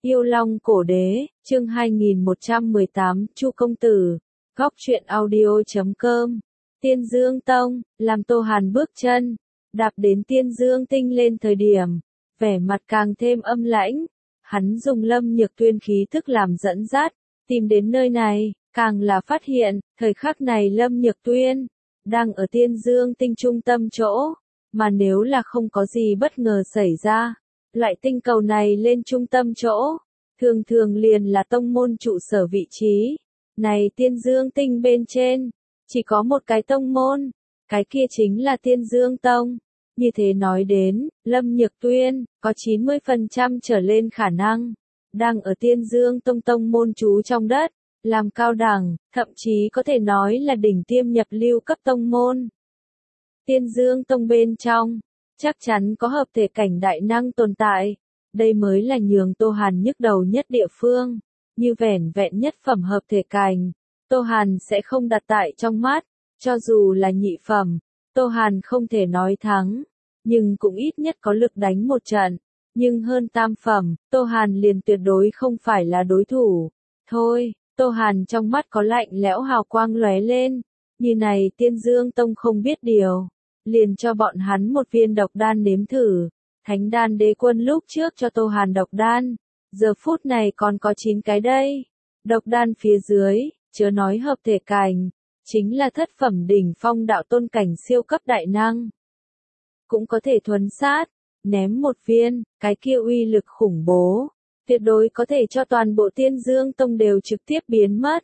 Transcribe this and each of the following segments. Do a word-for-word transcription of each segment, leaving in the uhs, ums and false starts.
Yêu Long Cổ Đế, chương hai nghìn một trăm mười tám, Chu Công Tử, góc truyện audio chấm com. Tiên Dương Tông, làm Tô Hàn bước chân, đạp đến Tiên Dương Tinh lên thời điểm, vẻ mặt càng thêm âm lãnh, hắn dùng Lâm Nhược Tuyên khí thức làm dẫn dắt, tìm đến nơi này, càng là phát hiện, thời khắc này Lâm Nhược Tuyên, đang ở Tiên Dương Tinh trung tâm chỗ, mà nếu là không có gì bất ngờ xảy ra, loại tinh cầu này lên trung tâm chỗ, thường thường liền là tông môn trụ sở vị trí. Này Tiên Dương Tinh bên trên, chỉ có một cái tông môn, cái kia chính là Tiên Dương Tông. Như thế nói đến, Lâm Nhược Tuyên, có chín mươi phần trăm trở lên khả năng, đang ở Tiên Dương Tông tông môn trú trong đất, làm cao đẳng, thậm chí có thể nói là đỉnh tiêm nhập lưu cấp tông môn. Tiên Dương Tông bên trong, chắc chắn có hợp thể cảnh đại năng tồn tại, đây mới là nhường Tô Hàn nhức đầu nhất địa phương, như vẻn vẹn nhất phẩm hợp thể cảnh, Tô Hàn sẽ không đặt tại trong mắt, cho dù là nhị phẩm, Tô Hàn không thể nói thắng, nhưng cũng ít nhất có lực đánh một trận, nhưng hơn tam phẩm, Tô Hàn liền tuyệt đối không phải là đối thủ. Thôi, Tô Hàn trong mắt có lạnh lẽo hào quang lóe lên, như này Tiên Dương Tông không biết điều, liền cho bọn hắn một viên độc đan nếm thử. Thánh đan đế quân lúc trước cho Tô Hàn độc đan, giờ phút này còn có chín cái đây. Độc đan phía dưới, chớ nói hợp thể cảnh, chính là thất phẩm đỉnh phong đạo tôn cảnh siêu cấp đại năng. Cũng có thể thuần sát, ném một viên, cái kia uy lực khủng bố, tuyệt đối có thể cho toàn bộ Tiên Dương Tông đều trực tiếp biến mất.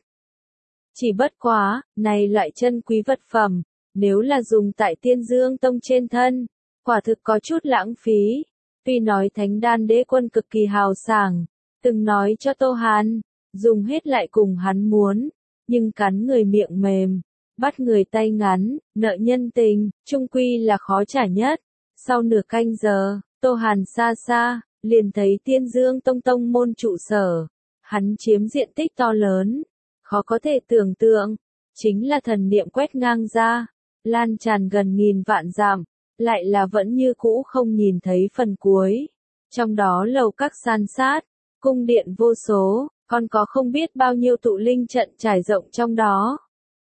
Chỉ bất quá, này loại chân quý vật phẩm, nếu là dùng tại Tiên Dương Tông trên thân, quả thực có chút lãng phí. Tuy nói thánh đan đế quân cực kỳ hào sảng, từng nói cho Tô Hàn, dùng hết lại cùng hắn muốn, nhưng cắn người miệng mềm, bắt người tay ngắn, nợ nhân tình, chung quy là khó trả nhất. Sau nửa canh giờ, Tô Hàn xa xa, liền thấy Tiên Dương Tông tông môn trụ sở, hắn chiếm diện tích to lớn, khó có thể tưởng tượng, chính là thần niệm quét ngang ra, lan tràn gần nghìn vạn dặm, lại là vẫn như cũ không nhìn thấy phần cuối. Trong đó lầu các san sát, cung điện vô số, còn có không biết bao nhiêu tụ linh trận trải rộng trong đó.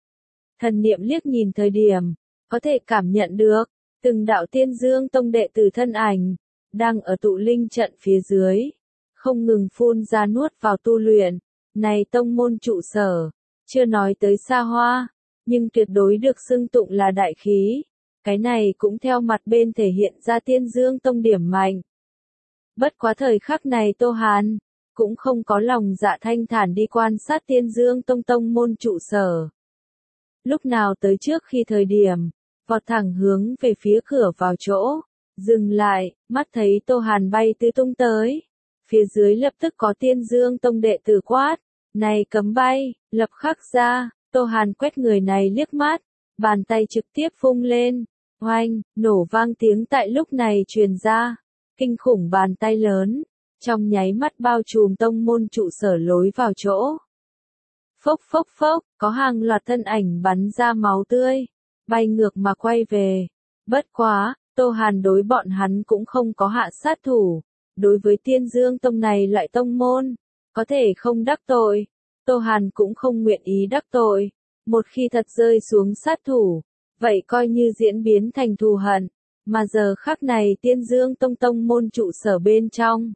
Thần niệm liếc nhìn thời điểm, có thể cảm nhận được, từng đạo Tiên Dương Tông đệ tử thân ảnh, đang ở tụ linh trận phía dưới, không ngừng phun ra nuốt vào tu luyện. Này tông môn trụ sở, chưa nói tới xa hoa, nhưng tuyệt đối được xưng tụng là đại khí. Cái này cũng theo mặt bên thể hiện ra Tiên Dương Tông điểm mạnh. Bất quá thời khắc này Tô Hàn, cũng không có lòng dạ thanh thản đi quan sát Tiên Dương Tông tông môn trụ sở. Lúc nào tới trước khi thời điểm, vọt thẳng hướng về phía cửa vào chỗ, dừng lại, mắt thấy Tô Hàn bay tứ tung tới. Phía dưới lập tức có Tiên Dương Tông đệ tử quát, này cấm bay, lập khắc ra. Tô Hàn quét người này liếc mắt, bàn tay trực tiếp vung lên, oanh, nổ vang tiếng tại lúc này truyền ra, kinh khủng bàn tay lớn, trong nháy mắt bao trùm tông môn trụ sở lối vào chỗ. Phốc phốc phốc, có hàng loạt thân ảnh bắn ra máu tươi, bay ngược mà quay về. Bất quá, Tô Hàn đối bọn hắn cũng không có hạ sát thủ, đối với Tiên Dương Tông này loại tông môn, có thể không đắc tội. Tô Hàn cũng không nguyện ý đắc tội, một khi thật rơi xuống sát thủ, vậy coi như diễn biến thành thù hận, mà giờ khắc này Tiên Dương Tông tông môn trụ sở bên trong.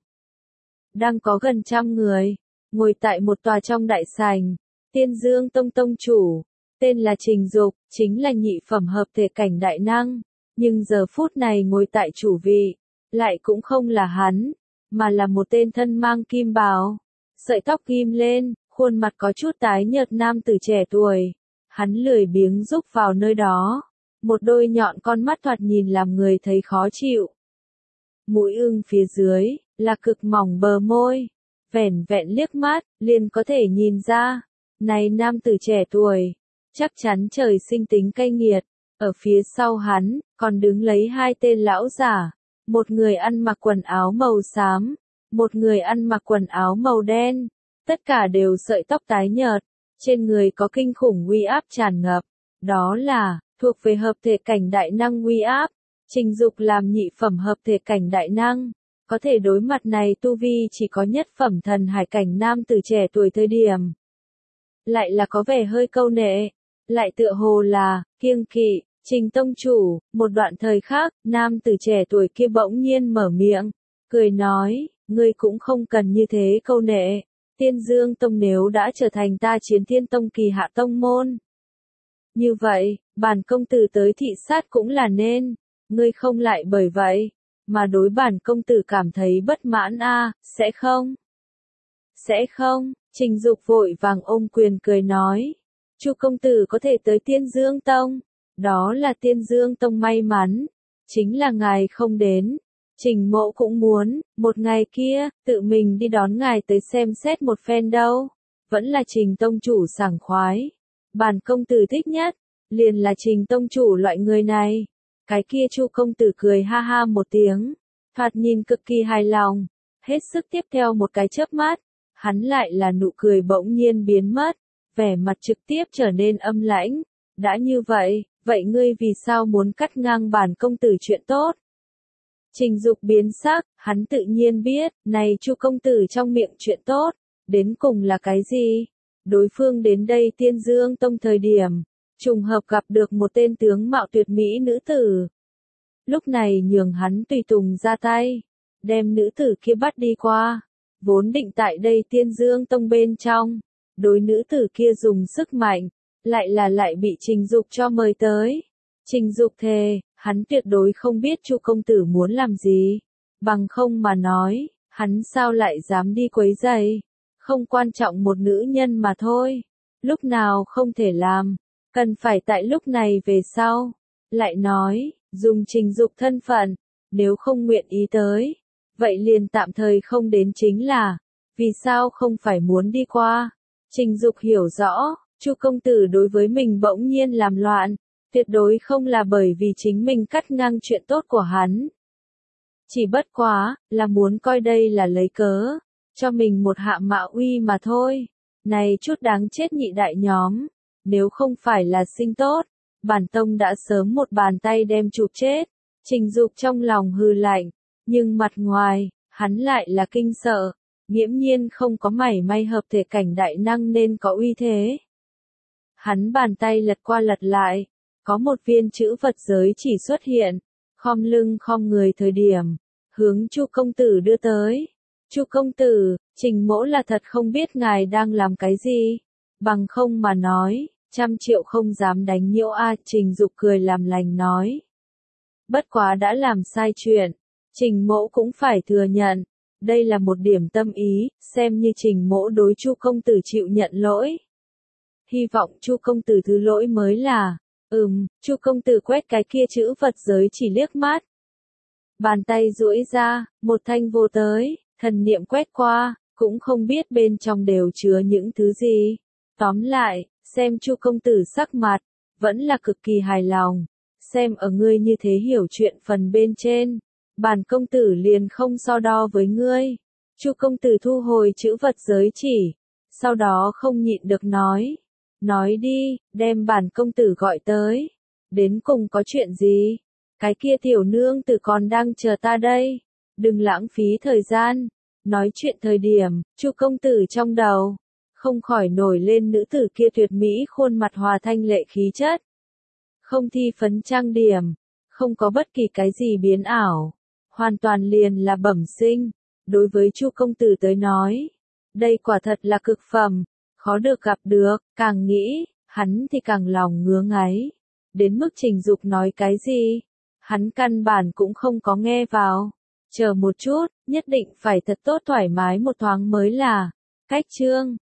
Đang có gần trăm người, ngồi tại một tòa trong đại sảnh, Tiên Dương Tông tông chủ, tên là Trình Dục, chính là nhị phẩm hợp thể cảnh đại năng, nhưng giờ phút này ngồi tại chủ vị, lại cũng không là hắn, mà là một tên thân mang kim bào, sợi tóc ghim lên, khuôn mặt có chút tái nhợt nam tử trẻ tuổi. Hắn lười biếng rúc vào nơi đó, một đôi nhọn con mắt thoạt nhìn làm người thấy khó chịu. Mũi ưng phía dưới, là cực mỏng bờ môi, vẻn vẹn liếc mắt, liền có thể nhìn ra, này nam tử trẻ tuổi, chắc chắn trời sinh tính cay nghiệt. Ở phía sau hắn, còn đứng lấy hai tên lão giả, một người ăn mặc quần áo màu xám, một người ăn mặc quần áo màu đen, tất cả đều sợi tóc tái nhợt. Trên người có kinh khủng uy áp tràn ngập, đó là, thuộc về hợp thể cảnh đại năng uy áp. Trình Dục làm nhị phẩm hợp thể cảnh đại năng, có thể đối mặt này tu vi chỉ có nhất phẩm thần hải cảnh nam tử trẻ tuổi thời điểm. Lại là có vẻ hơi câu nệ, lại tựa hồ là, kiêng kỵ, Trình tông chủ, một đoạn thời khác, nam tử trẻ tuổi kia bỗng nhiên mở miệng, cười nói, ngươi cũng không cần như thế câu nệ, Tiên Dương Tông nếu đã trở thành ta Chiến Thiên Tông kỳ hạ tông môn. Như vậy, bản công tử tới thị sát cũng là nên, ngươi không lại bởi vậy, mà đối bản công tử cảm thấy bất mãn a, à, sẽ không? Sẽ không, Trình Dục vội vàng ôm quyền cười nói, Chu công tử có thể tới Tiên Dương Tông, đó là Tiên Dương Tông may mắn, chính là ngài không đến. Trình mộ cũng muốn, một ngày kia, tự mình đi đón ngài tới xem xét một phen đâu. Vẫn là Trình tông chủ sảng khoái. Bản công tử thích nhất, liền là Trình tông chủ loại người này. Cái kia Chu công tử cười ha ha một tiếng, thoạt nhìn cực kỳ hài lòng. Hết sức tiếp theo một cái chớp mắt, hắn lại là nụ cười bỗng nhiên biến mất, vẻ mặt trực tiếp trở nên âm lãnh. Đã như vậy, vậy ngươi vì sao muốn cắt ngang bản công tử chuyện tốt? Trình Dục biến sắc, hắn tự nhiên biết, này Chu công tử trong miệng chuyện tốt, đến cùng là cái gì? Đối phương đến đây Tiên Dương Tông thời điểm, trùng hợp gặp được một tên tướng mạo tuyệt mỹ nữ tử. Lúc này nhường hắn tùy tùng ra tay, đem nữ tử kia bắt đi qua, vốn định tại đây Tiên Dương Tông bên trong, đối nữ tử kia dùng sức mạnh, lại là lại bị Trình Dục cho mời tới. Trình Dục thề, hắn tuyệt đối không biết Chu công tử muốn làm gì, bằng không mà nói, hắn sao lại dám đi quấy rầy, không quan trọng một nữ nhân mà thôi, lúc nào không thể làm, cần phải tại lúc này về sau, lại nói, dùng Trình Dục thân phận, nếu không nguyện ý tới, vậy liền tạm thời không đến chính là, vì sao không phải muốn đi qua. Trình Dục hiểu rõ, Chu công tử đối với mình bỗng nhiên làm loạn, tuyệt đối không là bởi vì chính mình cắt ngang chuyện tốt của hắn. Chỉ bất quá, là muốn coi đây là lấy cớ, cho mình một hạ mạ uy mà thôi. Này chút đáng chết nhị đại nhóm, nếu không phải là sinh tốt, bản tông đã sớm một bàn tay đem chụp chết. Trình Dục trong lòng hừ lạnh, nhưng mặt ngoài, hắn lại là kinh sợ, nghiễm nhiên không có mảy may hợp thể cảnh đại năng nên có uy thế. Hắn bàn tay lật qua lật lại, có một viên chữ vật giới chỉ xuất hiện, khom lưng khom người thời điểm, hướng Chu công tử đưa tới. Chu công tử, Trình mỗ là thật không biết ngài đang làm cái gì, bằng không mà nói, trăm triệu không dám đánh nhiễu a. Trình Dục cười làm lành nói. Bất quá đã làm sai chuyện, Trình mỗ cũng phải thừa nhận, đây là một điểm tâm ý, xem như Trình mỗ đối Chu công tử chịu nhận lỗi. Hy vọng Chu công tử thứ lỗi mới là. Ừm, Chu công tử quét cái kia chữ vật giới chỉ liếc mắt. Bàn tay duỗi ra, một thanh vô tới, thần niệm quét qua, cũng không biết bên trong đều chứa những thứ gì. Tóm lại, xem Chu công tử sắc mặt, vẫn là cực kỳ hài lòng. Xem ở ngươi như thế hiểu chuyện phần bên trên, bản công tử liền không so đo với ngươi. Chu công tử thu hồi chữ vật giới chỉ, sau đó không nhịn được nói. Nói đi, đem bản công tử gọi tới. Đến cùng có chuyện gì? Cái kia tiểu nương tử còn đang chờ ta đây. Đừng lãng phí thời gian. Nói chuyện thời điểm, Chu công tử trong đầu, không khỏi nổi lên nữ tử kia tuyệt mỹ khuôn mặt hòa thanh lệ khí chất. Không thi phấn trang điểm, không có bất kỳ cái gì biến ảo. Hoàn toàn liền là bẩm sinh. Đối với Chu công tử tới nói, đây quả thật là cực phẩm. Khó được gặp được, càng nghĩ, hắn thì càng lòng ngứa ngáy. Đến mức Trình Dục nói cái gì, hắn căn bản cũng không có nghe vào. Chờ một chút, nhất định phải thật tốt thoải mái một thoáng mới là. Cách chương